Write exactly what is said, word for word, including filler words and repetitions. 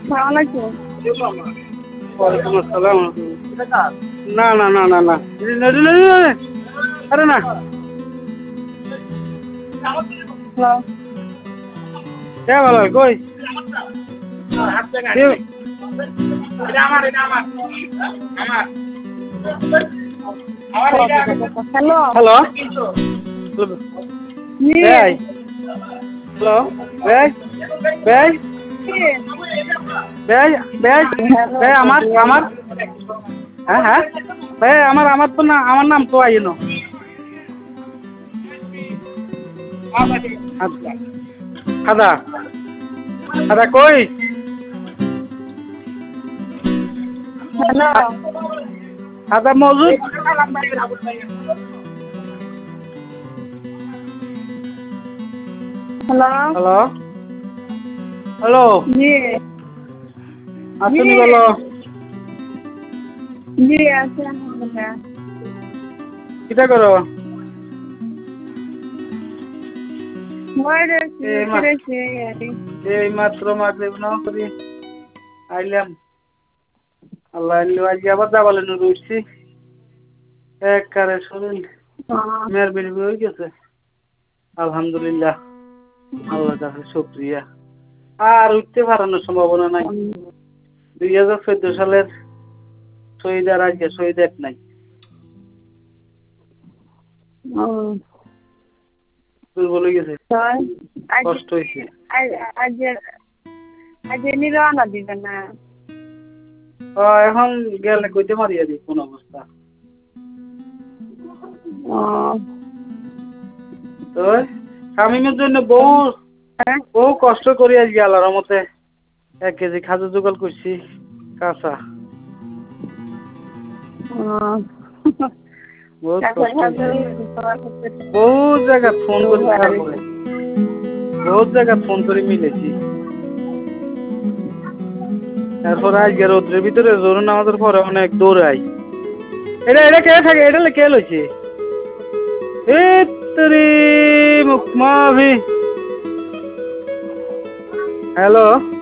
আসসালামালাইকুম। ওয়ালাইকুম আসসালাম। না না না না না আরে না হ্যালো। কে ভালো কই হ্যালো। হ্যালো জি। ভাই হ্যালো ভাই ভাই ভাই ভাই হ্যালো। ভাই আমার আমার হ্যাঁ হ্যাঁ ভাই আমার আমার তো না আমার নাম তো আইনো খাদা খাদা কই হ্যালো। খাদা মজুদ হ্যালো। হ্যালো হ্যালো জি। জি। আসুনি বলো জি আছে আলহামদুলিল্লাহ। কিটা করো মই রয়েছি এই উঠে মা রয়েছি। এই মাত্র মাগরিব নামাজ পড়ি আইলাম আল্লাহ আজকে আবার যাবালে নুরু উঠছি একবারে শরীর মেয়ের বেরি হয়ে গেছে আলহামদুলিল্লাহ আল্লাহর কাছে শুকরিয়া আর উঠতে পারানোর সম্ভাবনা নাই দুই হাজার চোদ্দ সালের শহীদ আর আজকে শহীদ এক নাই দুর্বল হয়ে গেছে কষ্ট হয়েছে আজ আজ এমনি রওনা দিবে না? এখন গেলে কইতে মারিয়া দিই কোন অবস্থা তো শামিমের জন্য বহু বহু কষ্ট করি আজকে আল্লাহর রহমতে এক কেজি খাজু জোগাড় করছি কাঁচা বহুত কষ্ট বহুত জায়গা ফোন করে তারপরে বহুত জায়গা ফোন করে মিলেছি তারপর আজকে রোদ্রের ভিতরে জোর নামাজের পরে অনেক দৌড়াই এটা এটা কে থাকে এটা কে লইছে এ মুখ মাভি হ্যালো